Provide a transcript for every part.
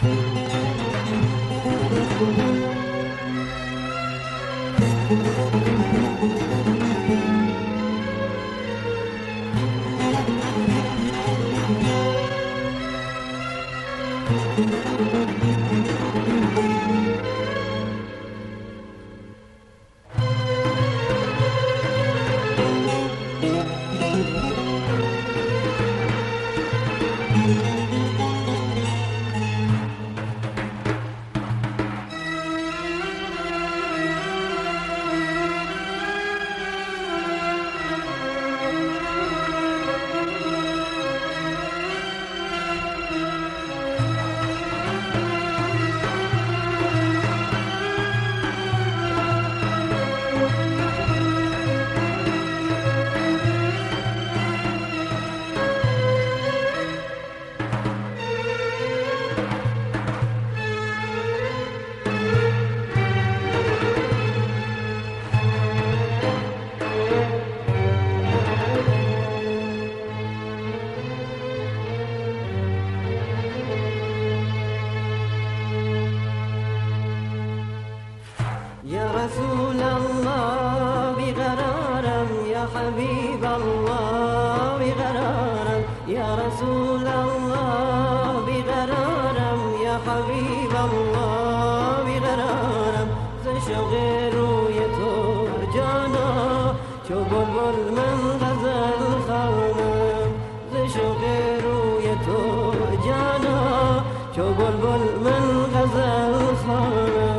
يا رسول الله بغرارم يا حبيب الله بغرارم يا رسول الله بغرارم يا حبيب الله بغرارم ز شوق روی تو جانا چو بلبل من غزل خوانم ز شوق روی تو جانا چو بلبل من غزل خوانم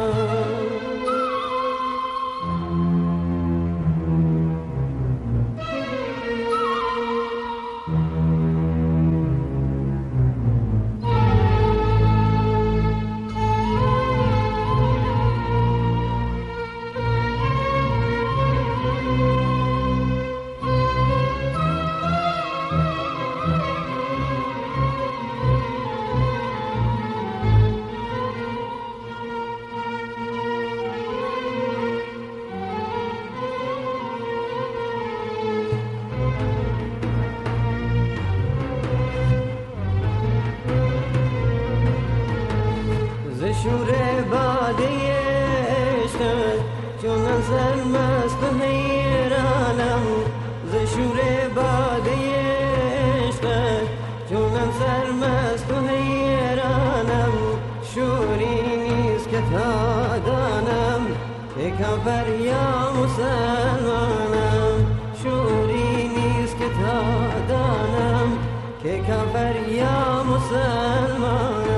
شور باده عشقت چون سرمست و حیرانم ز شور باده عشقت چون سرمست و حیرانم شوری نیست که تا دانم که کافر یا مسلمانم شوری نیست که تا دانم که کافر یا مسلمانم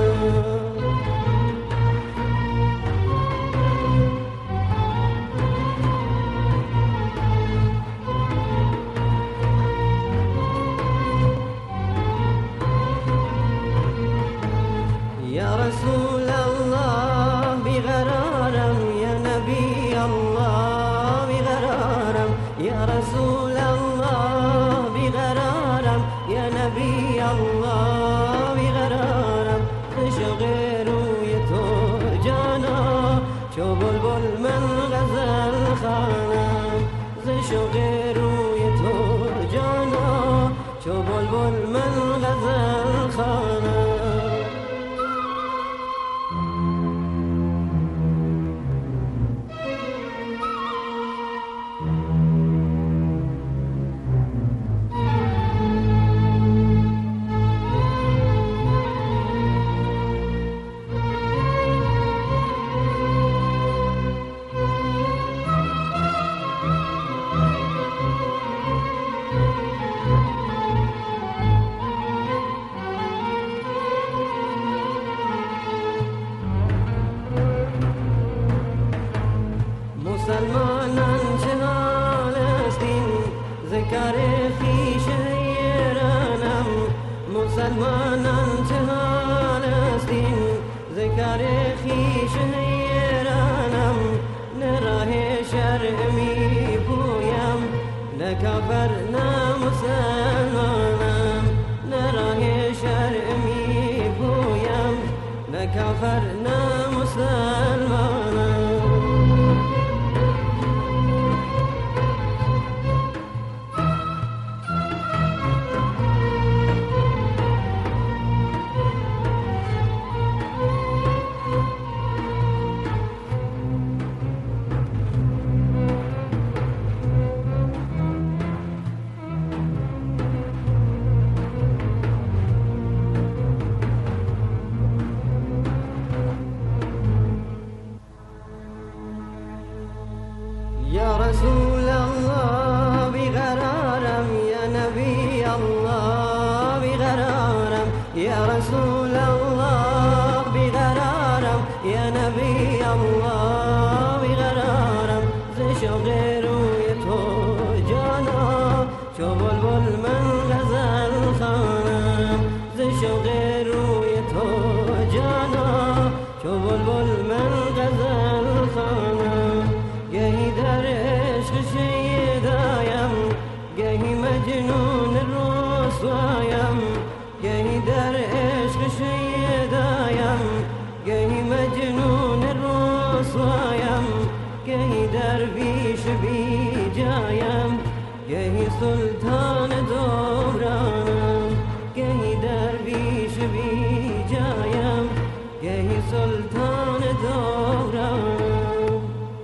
يا رسول الله بغرارم يا نبي الله بغرارم يا رسول الله بغرارم يا نبي الله بغرارم عشق روی تو جانا چو بلبل من غزل خوانم عشق روی تو جانا چو بلبل من غزل خوانم مسلمانان چه حال استین ذکر خویش حیرانم مسلمانان چه حال استین ذکر خویش حیرانم نه راه شرع می پویم نه کافر نه مسلمانم نه راه شرع می پویم نه کافر نه مسلمانم رسول الله بیقرارم یا نبی الله بیقرارم ز شوق روی تو جانا چو بلبل من غزل خوانم ز شوق روی تو جانا چو بلبل من غزل خوانم گهی در عشق شیدایم گهی مجنون رسوایم گهی در عشق شیدایم گهی مجنون رسوایم گهی درویش بی جایم گهی سلطان دورانم گهی درویش بی جایم گهی سلطان دورانم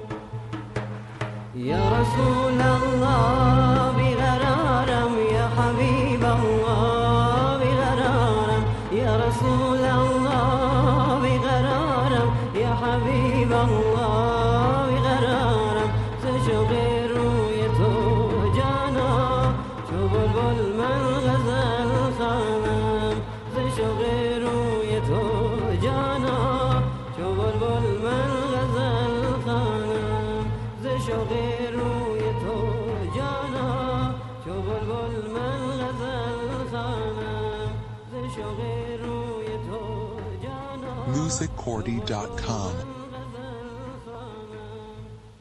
یا رسول الله بیقرارم یا حبیب الله بیقرارم یا رسول الله بیقرارم یا حبیب الله بیقرارم ز شوق روی تو جانا چو بلبل من غزل خوانم ز شوق روی تو جانا چو بلبل من غزل خوانم ز شوق روی تو جانا چو بلبل من غزل خوانم ز شوق روی تو جانا musiccordy.com